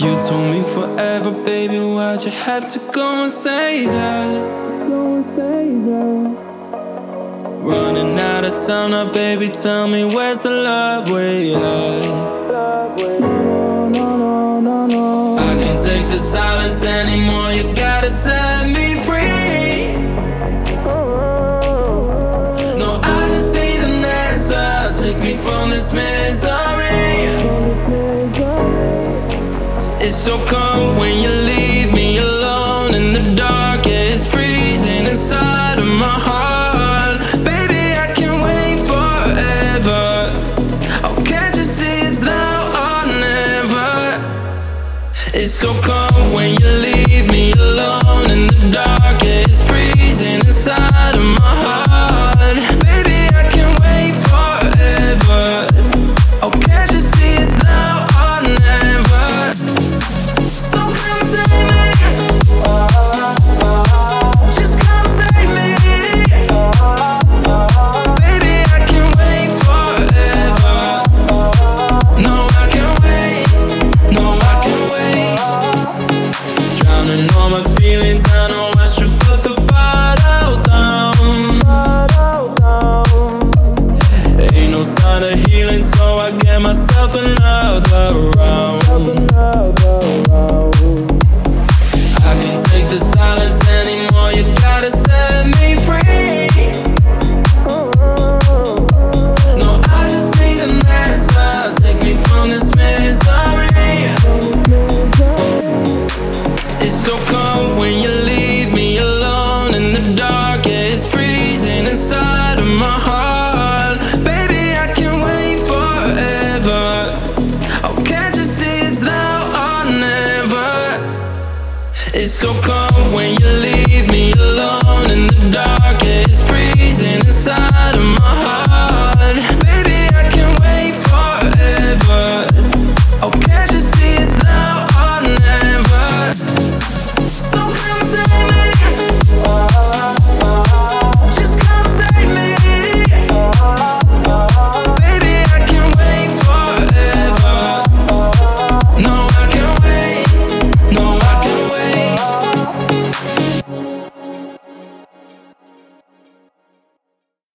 You told me forever, baby, why'd you have to go and say that? Running out of time now, baby, tell me where's the love we had? I can't take the silence anymore, you gotta set me free. No, I just need an answer, take me from this misery. It's so cold when you leave me alone in the dark. Yeah, it's freezing inside of my heart. Baby, I can't wait forever. Oh, can't you see it's now or never? It's so cold when you leave me alone in the dark. Yeah, it's freezing inside of my heart. Baby, I can't wait forever. Oh, can't you see it's now or never? So come save me. Just come save me. Baby, I can't wait forever. No, I can't wait. No, I can't wait. Drowning all my feelings, I know I should put the bottle down. Ain't no sign of healing, so I get myself another round. I can't take the silence anymore, you gotta set me free. No, I just need an answer, take me from this misery. It's so cold when you leave me alone in the dark. Yeah, it's freezing inside of my heart. Baby, I can't wait forever. Oh, can't you see it's now or never? It's so cold when you leave me alone in the dark.